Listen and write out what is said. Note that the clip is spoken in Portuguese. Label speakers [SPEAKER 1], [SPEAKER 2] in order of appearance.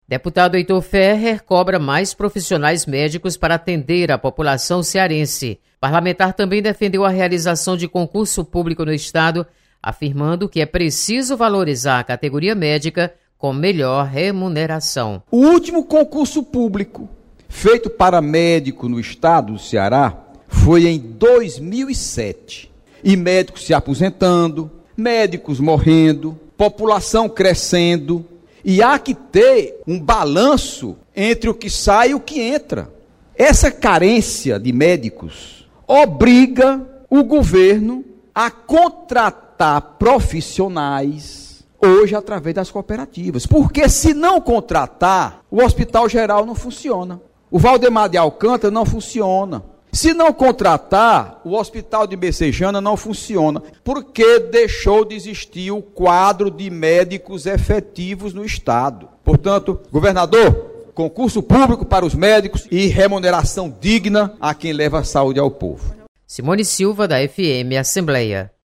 [SPEAKER 1] Deputado Heitor Ferrer cobra mais profissionais médicos para atender a população cearense. Parlamentar também defendeu a realização de concurso público no estado, afirmando que é preciso valorizar a categoria médica com melhor remuneração.
[SPEAKER 2] O último concurso público feito para médico no estado do Ceará foi em 2007. E médicos se aposentando, médicos morrendo, população crescendo. E há que ter um balanço entre o que sai e o que entra. Essa carência de médicos obriga o governo a contratar profissionais, hoje através das cooperativas. Porque se não contratar, o Hospital Geral não funciona. O Valdemar de Alcântara não funciona. Se não contratar, o Hospital de Messejana não funciona, porque deixou de existir o quadro de médicos efetivos no estado. Portanto, governador, concurso público para os médicos e remuneração digna a quem leva a saúde ao povo.
[SPEAKER 1] Simone Silva, da FM Assembleia.